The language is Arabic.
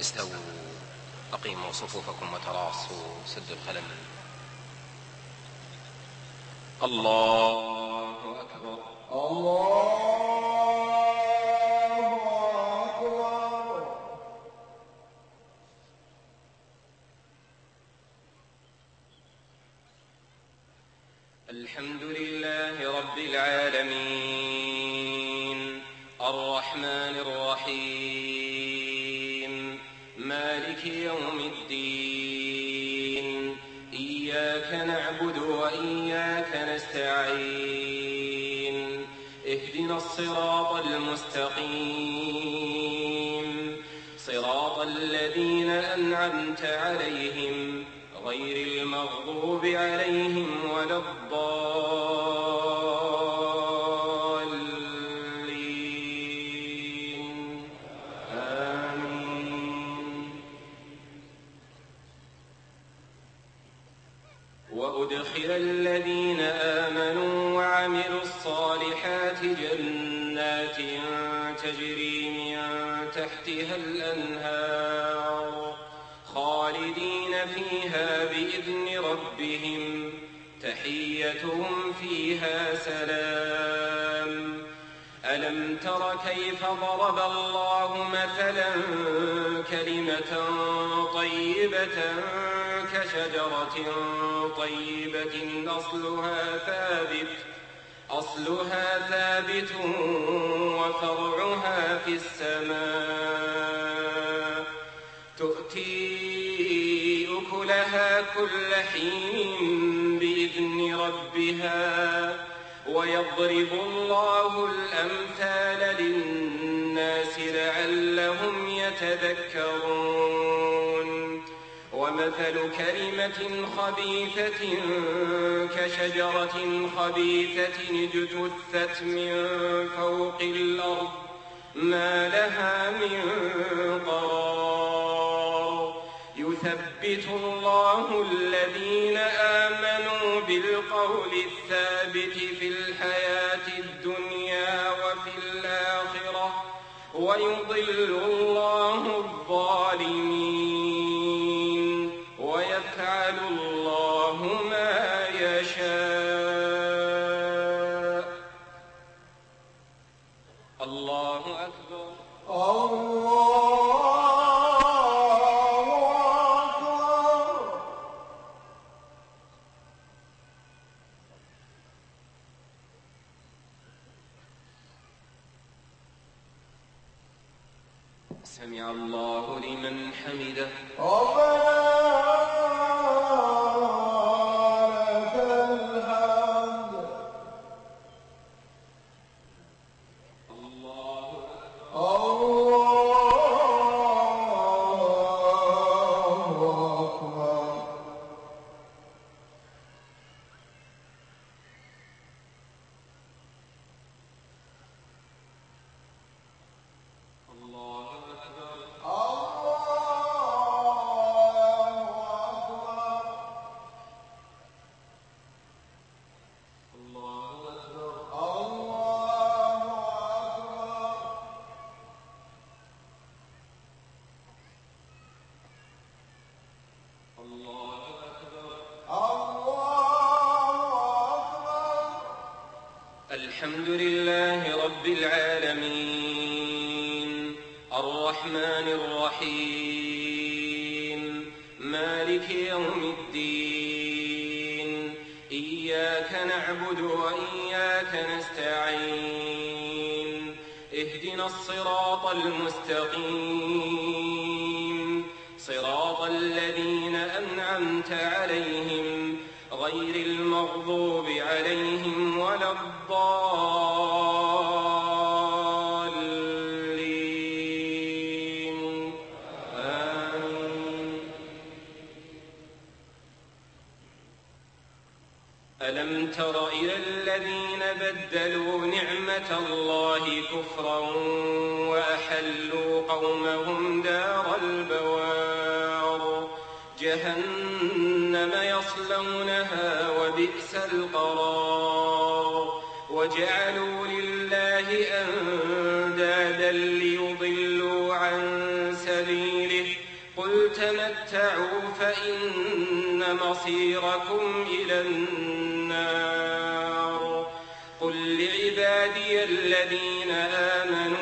استووا أقيموا صفوفكم وتراصوا سدوا الخلل. الله أكبر الله أكبر. الحمد لله رب العالمين الرحمن الرحيم مالك يوم الدين إياك نعبد وإياك نستعين اهدنا الصراط المستقيم صراط الذين أنعمت عليهم غير المغضوب عليهم ولا الضالين آمين. وأدخل الذين آمنوا وعملوا الصالحات جنات تجري من تحتها الأنهار خالدين فيها بإذن ربهم تحيتهم فيها سلام. ألم تر كيف ضرب الله مثلا كلمة طيبة كشجرة طيبة أصلها ثابت وفرعها في السماء تؤتي أكلها كل حين بإذن ربها ويضرب الله الأمثال للناس لعلهم يتذكرون. ومثل كلمة خبيثة كشجرة خبيثة اجتثت من فوق الأرض ما لها من قرار يثبت الله الذين آمنوا بالقول الثابت في الحياة الدنيا وفي الآخرة ويضل الله الظالمين ويفعل الله ما يشاء. الله أكبر الله أكبر. سمع الله لمن حمده ربنا لك الحمد. الله أكبر. الله أكبر الله أكبر الله أكبر. الحمد لله رب العالمين الرحمن الرحيم مالك يوم الدين إياك نعبد وإياك نستعين اهدنا الصراط المستقيم صراط الذين أنعمت عليهم غير المغضوب عليهم ولا الضالين آمين. ألم تر إلى الذين بدلوا نعمة الله كفرا وأحلوا قومهم دار البوار جهنم يصلونها وبئس القرار وجعلوا لله أندادا ليضلوا عن سبيله إن مصيركم إلى النار. قل لعبادي الذين آمنوا